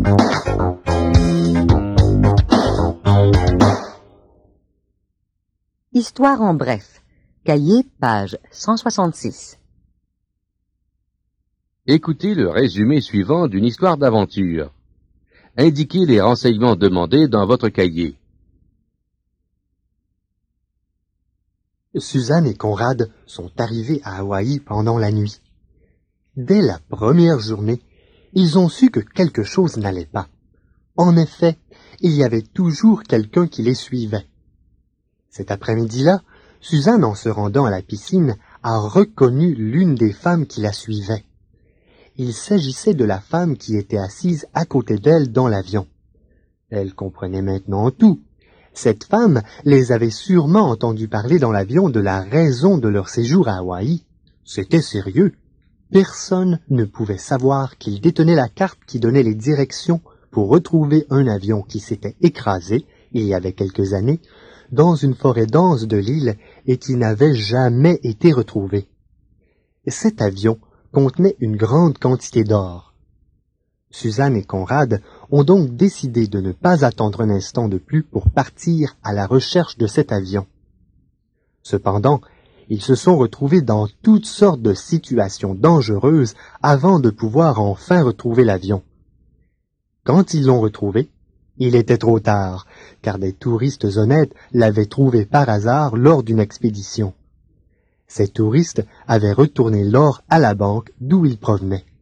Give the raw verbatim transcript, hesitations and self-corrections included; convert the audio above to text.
Histoire en bref. Cahier, page cent soixante-six. Écoutez le résumé suivant d'une histoire d'aventure. Indiquez les renseignements demandés dans votre cahier. Suzanne et Conrad sont arrivés à Hawaï pendant la nuit. Dès la première journée, ils ont su que quelque chose n'allait pas. En effet, il y avait toujours quelqu'un qui les suivait. Cet après-midi-là, Suzanne, en se rendant à la piscine, a reconnu l'une des femmes qui la suivait. Il s'agissait de la femme qui était assise à côté d'elle dans l'avion. Elle comprenait maintenant tout. Cette femme les avait sûrement entendus parler dans l'avion de la raison de leur séjour à Hawaï. C'était sérieux. Personne ne pouvait savoir qu'ils détenaient la carte qui donnait les directions pour retrouver un avion qui s'était écrasé, il y avait quelques années, dans une forêt dense de l'île et qui n'avait jamais été retrouvé. Cet avion contenait une grande quantité d'or. Suzanne et Conrad ont donc décidé de ne pas attendre un instant de plus pour partir à la recherche de cet avion. Cependant, ils se sont retrouvés dans toutes sortes de situations dangereuses avant de pouvoir enfin retrouver l'avion. Quand ils l'ont retrouvé, il était trop tard, car des touristes honnêtes l'avaient trouvé par hasard lors d'une expédition. Ces touristes avaient retourné l'or à la banque d'où il provenait.